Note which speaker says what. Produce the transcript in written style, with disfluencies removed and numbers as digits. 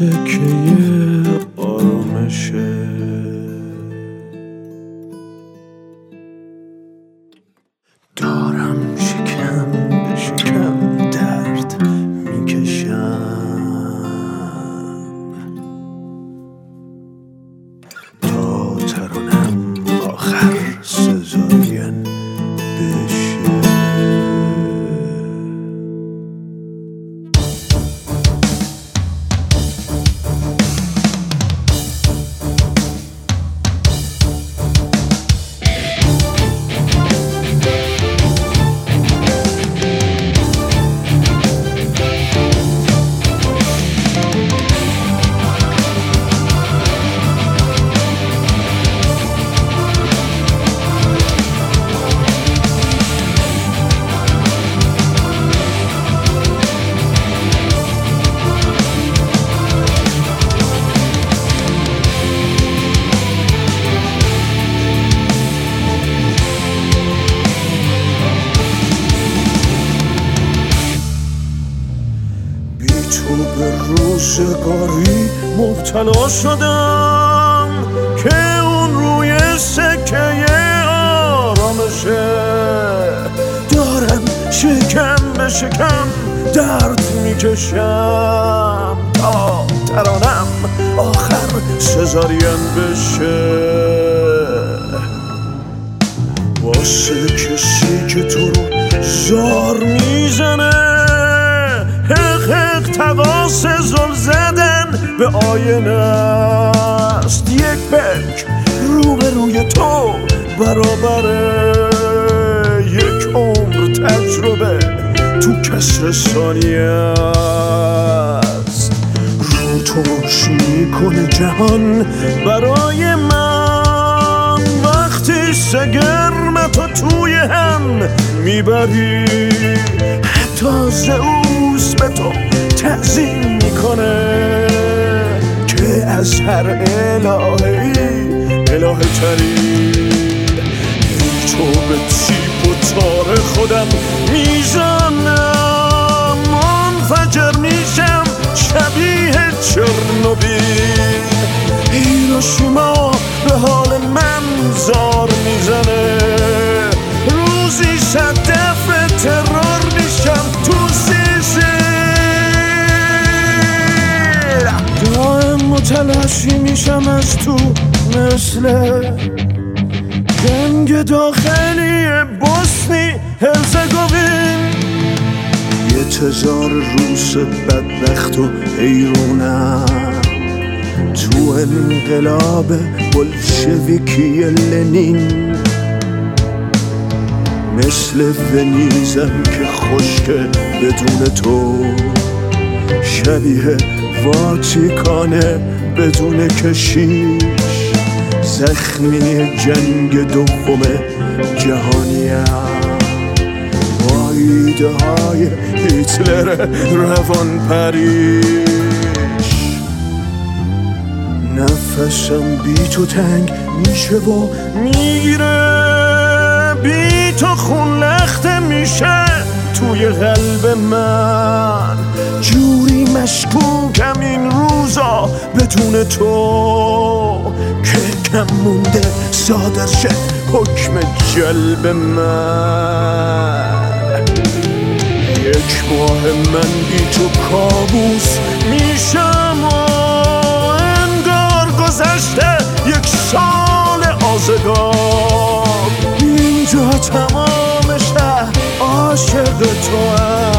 Speaker 1: سکه آرامشه. دارم شکم به شکم درد میکشم تا ترانم آخر سزاین بشه. تو به روزگاری مبتلا شدم که اون روی سکه آرامشه. دارم شکم به شکم درد میکشم تا ترانم آخر سزارین بشه. واسه کسی که تو رو زار میزنه، حق تقاس زل زدن به آینه است. یک پک روبروی تو برابره یک عمر تجربه تو کسر ثانیه است. رو توش میکنه جهان برای من وقتی سگرمتو توی هم میبری. حتی زئوس به تو تعظیم میکنه که از هر الهه‌ای اله تری. تو به تیپ و تار خودم میزنم، منفجر میشم شبیه چرنوبیل. هیروشیما به حال من زار میزنه، روزی صدف ترور میشم تو سیسیل. دائم متلاشی میشم از تو مثل جنگ داخلی بوسنی هرزگوین. یه تزار روس بدبخت و حیرونم تو انقلاب بلشویکی لنین. مثل ونیزم که خشکه بدون تو، شبیه واتیکانه بدون کشیش. زخمی جنگ دوم جهانیم با ایده های هیتلر روان پریش. نفسم بی تو تنگ میشه و میگیره، بی تو خون لخته میشه توی قلب من. جوری مشکوکم این روزا بدون تو که کم مونده صادر شه حکم جلب من. یک ماه من بی تو کابوس میشم و انگار گذشته یک سال آزگار. اینجا تمام شهر عاشق تو هم.